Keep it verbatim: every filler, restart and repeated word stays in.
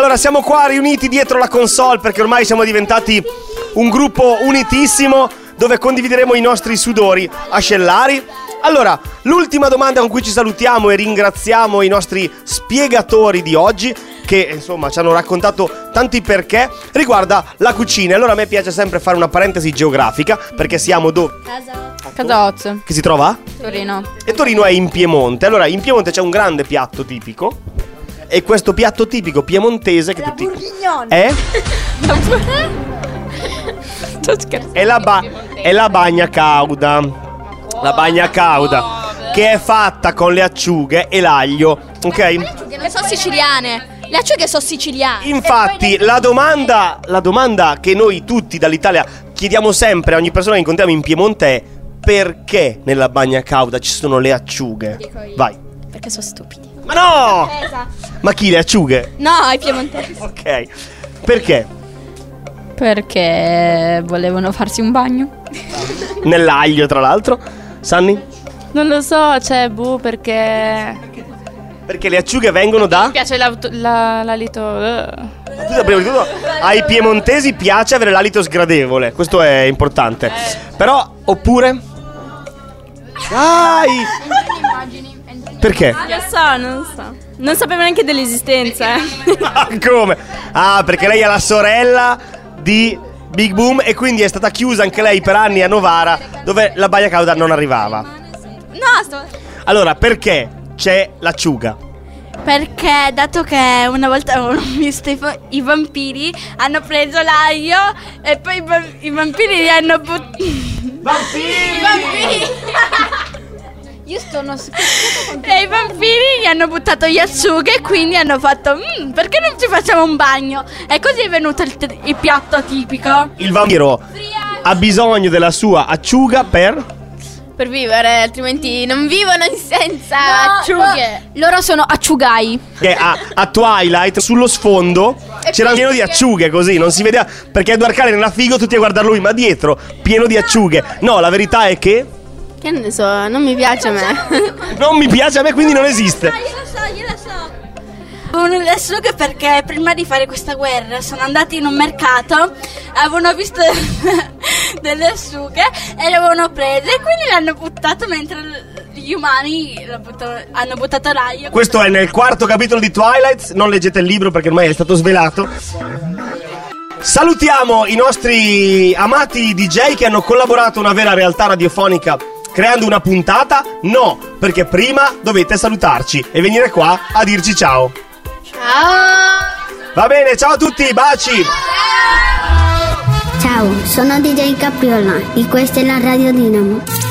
Allora, siamo qua riuniti dietro la console perché ormai siamo diventati un gruppo unitissimo dove condivideremo i nostri sudori ascellari. Allora, l'ultima domanda con cui ci salutiamo e ringraziamo i nostri spiegatori di oggi, che insomma ci hanno raccontato tanti perché, riguarda la cucina. Allora a me piace sempre fare una parentesi geografica, perché siamo dove? Casa Casozzo. Che si trova? Torino. E Torino è in Piemonte. Allora in Piemonte c'è un grande piatto tipico, e questo piatto tipico piemontese che La tutti bourguignon. è? Sto scherzando. È la, ba- è la bagna cauda. La bagna cauda, che è fatta con le acciughe e l'aglio, ok? Le sono siciliane. Le acciughe sono siciliane. Infatti la domanda, la domanda che noi tutti dall'Italia chiediamo sempre a ogni persona che incontriamo in Piemonte è: perché nella bagna cauda ci sono le acciughe? Vai. Perché sono stupidi. Ma no! Ma chi, le acciughe? No, i piemontesi. Ok. Perché? Perché volevano farsi un bagno. Nell'aglio, tra l'altro. Sanni? Non lo so, cioè, boh, perché Perché le acciughe vengono da? mi piace l'auto- la- l'alito. uh. Tu, prima di tutto, ai piemontesi piace avere l'alito sgradevole. Questo è importante. Però, oppure? Dai! Perché? Non so, non so. Non sapevo neanche dell'esistenza, eh. Ah, come? Ah, perché lei è la sorella di Big Boom e quindi è stata chiusa anche lei per anni a Novara, dove la bagna cauda non arrivava. No, sto... Allora, perché c'è l'acciuga? Perché dato che una volta avevano visto i, fa- i vampiri, hanno preso l'aglio e poi i, va- i vampiri li hanno buttato. Vampiri! Io sto non so. E i vampiri gli hanno buttato gli acciughe e quindi hanno fatto "Mm, perché non ci facciamo un bagno?" E così è venuto il, t- il piatto tipico. Il vampiro ha bisogno della sua acciuga per... Per vivere, altrimenti non vivono senza acciughe. Loro sono acciugai. Che a, a Twilight sullo sfondo c'era pieno di acciughe, così non si vedeva, perché Edward Cullen era figo, tutti a guardare lui, ma dietro pieno di acciughe. No, la verità è che Che ne so, non mi piace a me. non mi piace a me, quindi non esiste. Io lo so, io lo so. Avevano le acciughe perché prima di fare questa guerra sono andati in un mercato, avevano visto delle acciughe e le avevano prese e quindi le hanno buttate mentre gli umani la buttano- hanno buttato l'aglio. Questo è nel quarto capitolo di Twilight. Non leggete il libro perché ormai è stato svelato. Salutiamo i nostri amati D J che hanno collaborato a una vera realtà radiofonica creando una puntata. No, perché prima dovete salutarci e venire qua a dirci ciao. Ciao. Va bene, ciao a tutti, baci. Ciao, sono D J Capriola e questa è la Radio Dinamo.